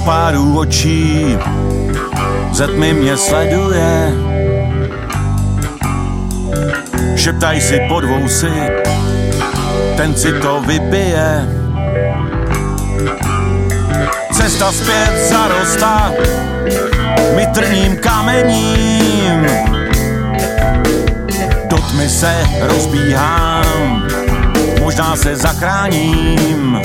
párů očí ze tmy mě sleduje. Šeptaj si pod vousy, ten si to vypije. Cesta zpět zarostla mitrným kamením. Do tmy se rozbíhám, možná se zachráním.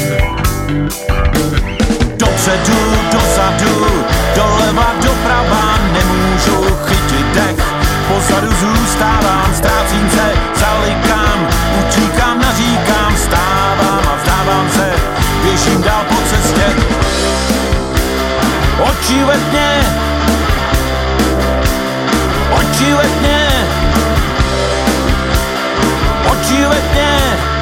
Dopředu, dozadu, doleva, doprava, nemůžu chytit dech. Pozadu zůstávám, ztrácím se, zalikám, utíkám, naříkám, vstávám a vzdávám se, běžím dál po cestě. Oči ve tmě, oči ve tmě, oči ve tmě.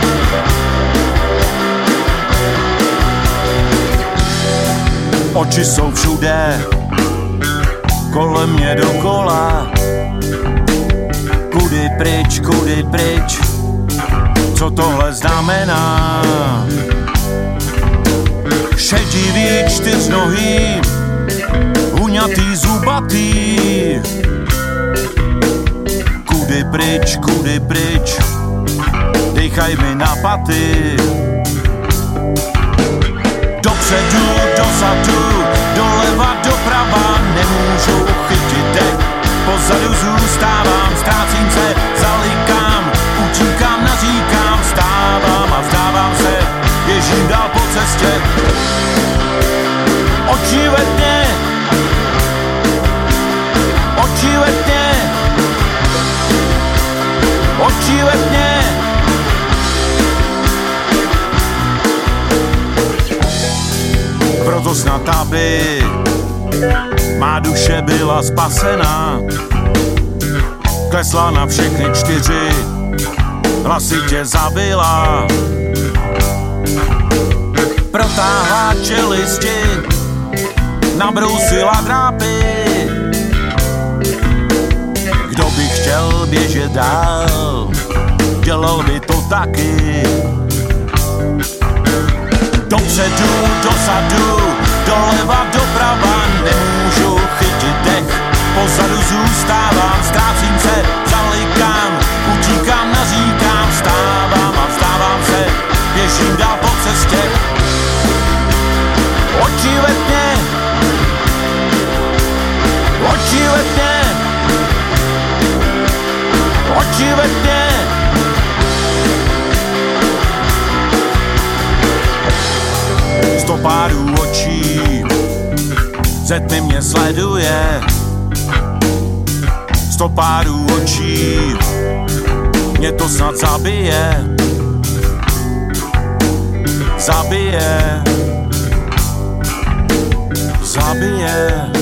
Oči jsou všude, kolem mě dokola. Kudy pryč, co tohle znamená? Šedivý čtyřnohý, huňatý, zubatý. Kudy pryč, dejchaj mi na paty. Dopředu, dozadu, doleva, doprava, nemůžu chytit dech. Pozadu zůstávám, ztrácím se, zalikám, utíkám, naříkám, vstávám a vzdávám se, běžím dál po cestě. Oči ve tmě, oči ve tmě, oči ve tmě. Proto snad aby má duše byla spasena, klesla na všechny 4, hlasitě zabila. Protáhla čelisti, nabrousila drápy. Kdo by chtěl běžet dál, dělal by to taky. Dopředu, dozadu, doleva, doprava, nemůžu chytit dech. Pozadu zůstávám, ztrácím se, zalikám, utíkám, naříkám, vstávám a vzdávám se, běžím dál po cestě. Oči ve tmě, oči ve tmě, oči ve tmě. Sto párů očí ze tmy mě sleduje. Sto párů očí mě to snad zabije. Zabije, zabije.